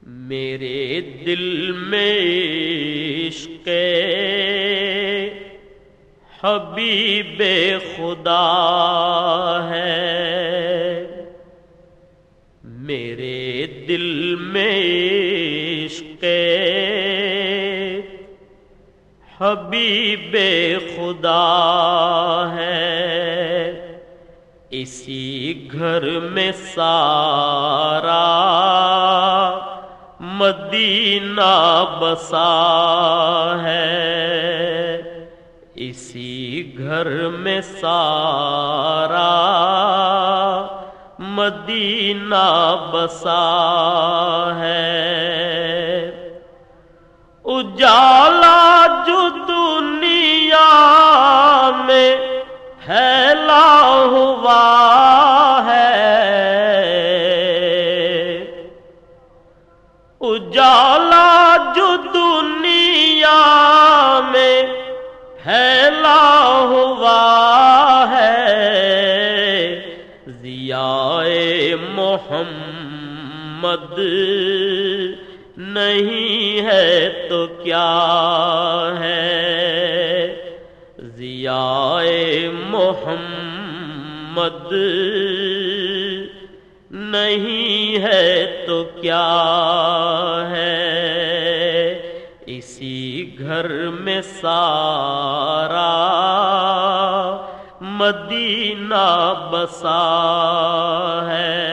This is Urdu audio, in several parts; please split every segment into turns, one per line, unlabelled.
میرے دل میں عشق حبیب خدا ہے، میرے دل میں عشق حبیب خدا ہے، اسی گھر میں سارا مدینہ بسا ہے، اسی گھر میں سارا مدینہ بسا ہے، اجالا جو دنیا میں پھیلا ہوا ہے، اجالا جو دنیا میں پھیلا ہوا ہے، ضیاء محمد نہیں ہے تو کیا ہے، ضیاء محمد نہیں ہے تو کیا ہے، اسی گھر میں سارا مدینہ بسا ہے،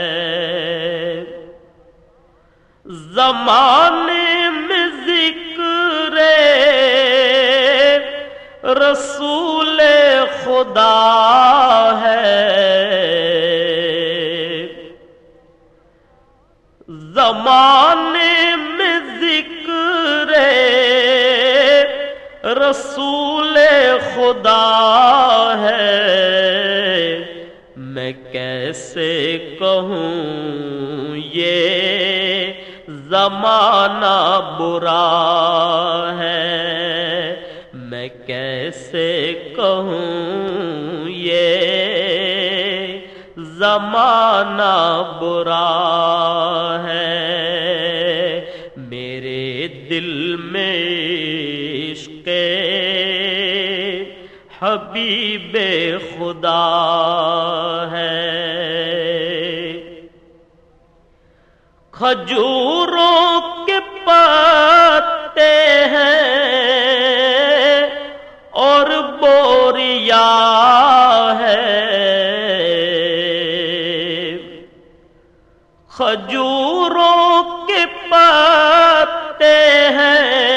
زمانے میں ذکر رسول خدا ہے، زمانے میں ذکر رسول خدا ہے، میں کیسے کہوں یہ زمانہ برا ہے، میں کیسے کہوں یہ زمانہ برا ہے، میرے دل میں عشق حبیب خدا ہے، کھجوروں کے پتے ہیں اور بوریا ہے، کھجوروں کے پتے ہیں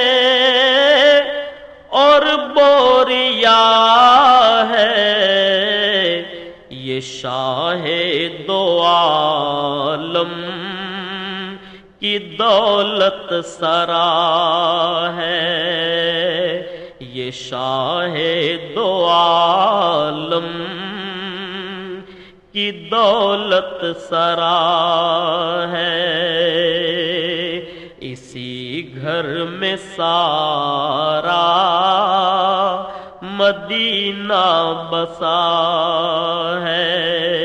اور بوریا ہے، یہ شاہ دو عالم کی دولت سرا ہے، یہ شاہ دو عالم کی دولت سرا ہے، اسی گھر میں سارا مدینہ بسا ہے،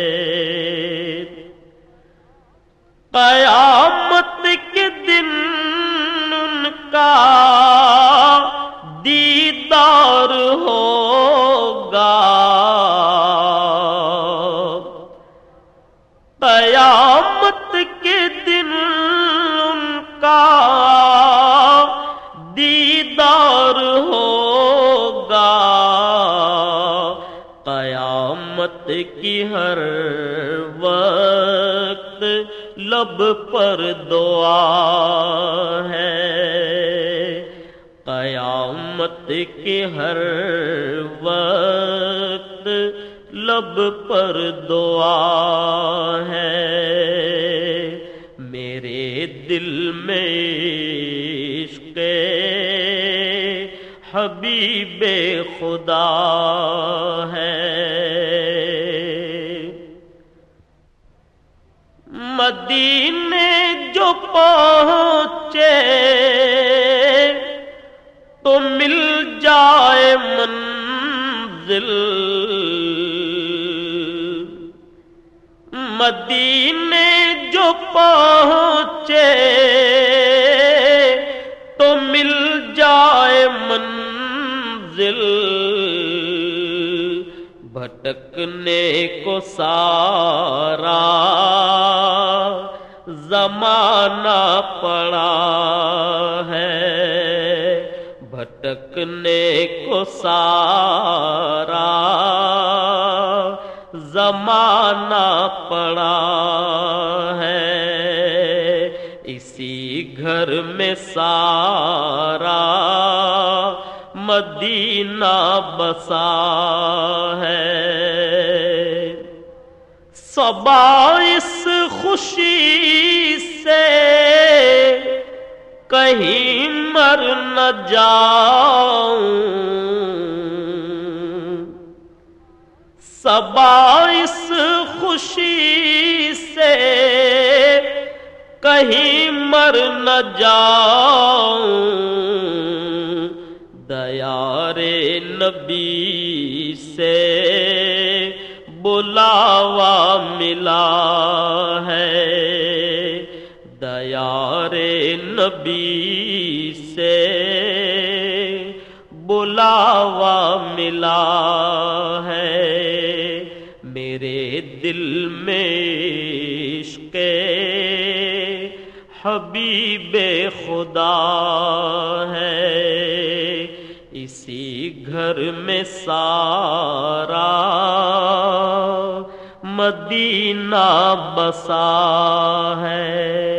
قیامت کے دن ان کا دیدار ہوگا، قیامت کے دن ان کا دیدار ہوگا، قیامت کی ہر وقت لب پر دعا ہے، قیامت کی ہر وقت لب پر دعا ہے، میرے دل میں عشق حبیب خدا ہے، مدینے جو پہنچے تو مل جائے منزل، مدینے جو پہنچے کو سارا زمانہ پڑا ہے، بھٹکنے کو سارا زمانہ پڑا ہے، اسی گھر میں سارا مدینہ بسا ہے۔ صبا اس خوشی سے کہیں مر نہ جاؤں، صبا اس خوشی سے کہیں مر نہ جاؤں، دیار نبی سے بلاوا ملا ہے، دیار نبی سے بلاوا ملا ہے، میرے دل میں عشق حبیب خدا ہے، اسی گھر میں سارا مدینہ بسا ہے۔